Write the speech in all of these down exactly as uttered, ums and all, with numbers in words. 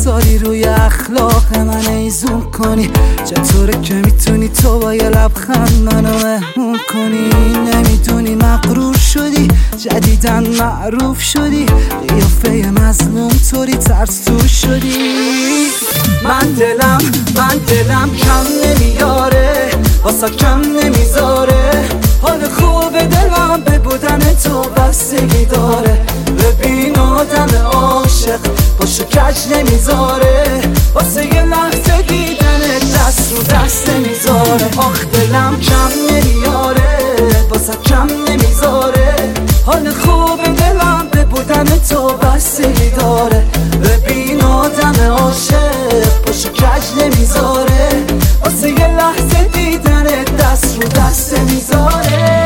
بذاری روی اخلاق من ایزون کنی. چطوره که میتونی تو با یه لبخند منو مهمون کنی؟ نمیدونی مغرور شدی، جدیدن معروف شدی، قیافه مظلوم طوری ترسو شدی. من دلم من دلم کم نمیاره، واسه کم نمیذاره، حال خوب دلم به بودن تو بستگی داره. ببین آدم عاشق پاشو کج نمیذاره، واسه یه لحظه دیدن دست رو دست نمیذاره. آخ دلم کم نمیاره، واسه کم نمیذاره، حال خوب دلم به بودن تو بستگی داره. ببین آدم عاشق پاشو کج نمیذاره، واسه یه لحظه دیدن دست رو دست نمیذاره.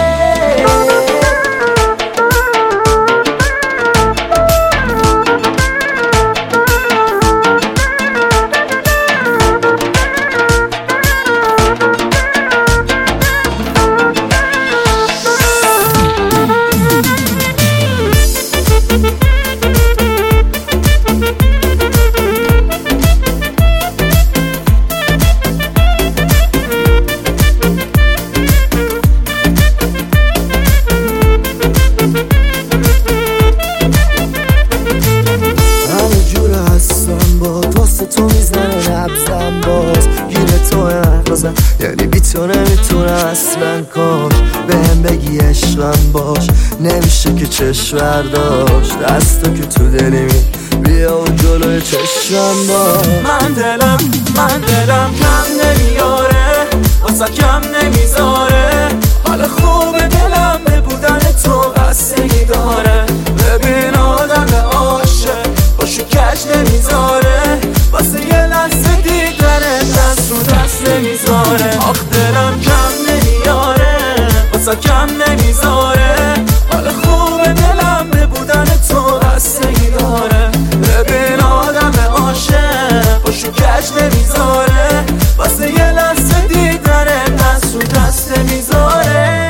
یعنی بی تو نمیتونه اصلا، کاش بهم بگی عشقم باش، نمیشه که چشم برداشت. دستو که تو دلی می بیا و جلوی چشمم باش. من دلم من دلم کم نمیاره، واسه کم نمیذاره، حال خوب دلم به بودن تو بستگی داره. ببین آدم عاشق باشو کج نمیذاره، واسه یه لحظه دیدن دست رو دست نمیذاره. آخ دلم کم نمیاره، واسه کم نمیذاره، حال خوب دلم به بودن تو بستگی داره. ببین آدم عاشق باشو کج نمیذاره، واسه یه لحظه دیدن دست رو دست نمیذاره.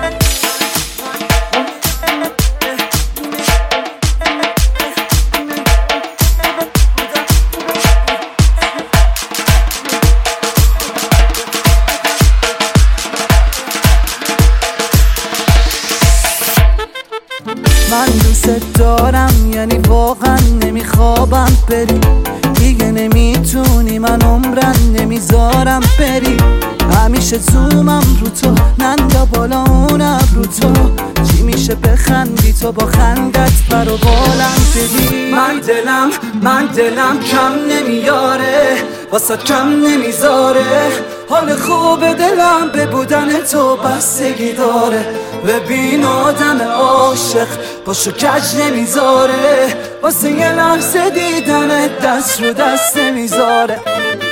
من دوست دارم، یعنی واقعا نمیخوابم بری، دیگه نمیتونی من عمرن نمیذارم بری. همیشه زومم رو تو، نندا بالا اونم رو تو، چی میشه بخندی تو با خندت برو بالم بدی. من دلم من دلم کم نمیاره، واسه کم نمیذاره، حال خوب دلم به بودن تو بستگی داره. ببین آدم عاشق پاشو کج نمیذاره، واسه یه لحظه دیدن دست رو دست نمیذاره.